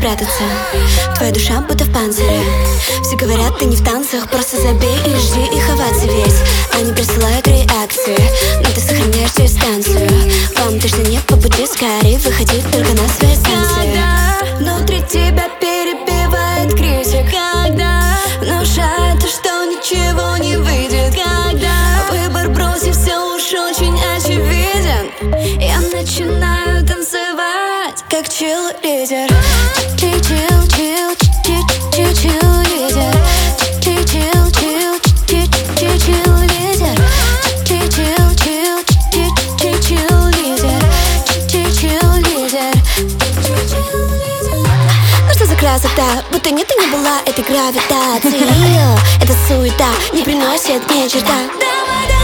спрятаться. Твоя душа будто в панцире. Все говорят, ты не в танцах. Просто забей и жди их оваций весь. Они присылают реакции, но ты сохраняешь дистанцию. Вам точно не по пути, скорее выходи только на свои станции. Когда внутри тебя перебивает критик, когда внушает, что ничего не выйдет, когда выбор бросив все уж очень очевиден, я начинаю танцевать как чил-лидер. Чил-чил-чил-чил-чил-лидер. Чил-чил-чил-чил-чил-лидер. Чил-чил-чил-чил-чил-лидер. Чил-чил-лидер. Ну что за красота, будто нет и не была этой гравитации. Эта суета не приносит ни черта.